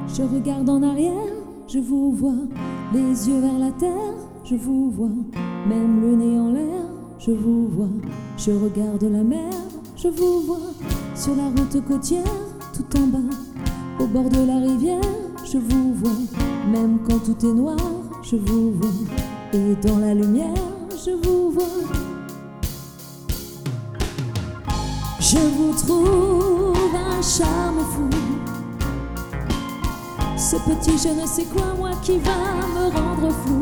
Je regarde en arrière, je vous vois, les yeux vers la terre, je vous vois, même le nez en l'air, je vous vois. Je regarde la mer, je vous vois, sur la route côtière, tout en bas, au bord de la rivière, je vous vois, même quand tout est noir, je vous vois, et dans la lumière, je vous vois. Je vous trouve un charme fou, ce petit je ne sais quoi, moi qui va me rendre fou.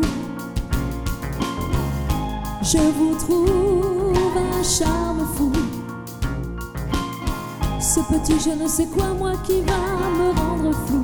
Je vous trouve un charme fou, ce petit je ne sais quoi, moi qui va me rendre fou.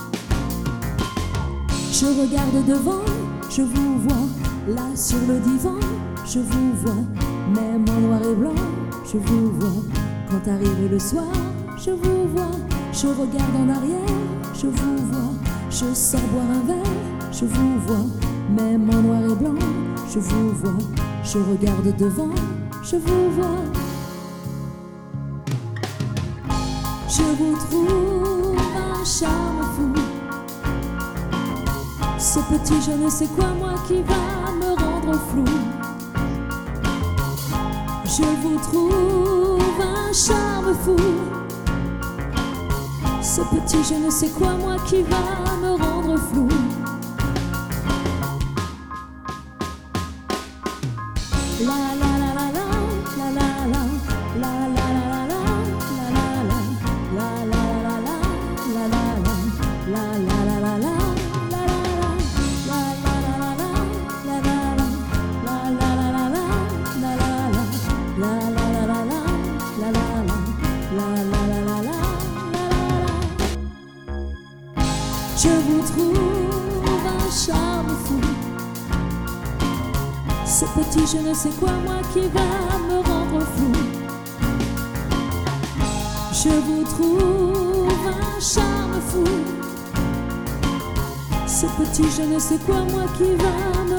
Je regarde devant, je vous vois, là sur le divan, je vous vois, même en noir et blanc, je vous vois. Quand arrive le soir, je vous vois, je regarde en arrière, je vous vois, je sors boire un verre, je vous vois, même en noir et blanc, je vous vois, je regarde devant, je vous vois. Je vous trouve un charme fou, ce petit je ne sais quoi, moi qui va me rendre flou. Je vous trouve un charme fou, ce petit je ne sais quoi, moi qui va me rendre flou. La la la la la la la la la la la la la la la la la la la la. Je vous trouve un charme fou, ce petit je ne sais quoi, moi qui va me rendre fou. Je vous trouve un charme fou, ce petit je ne sais quoi, moi qui va me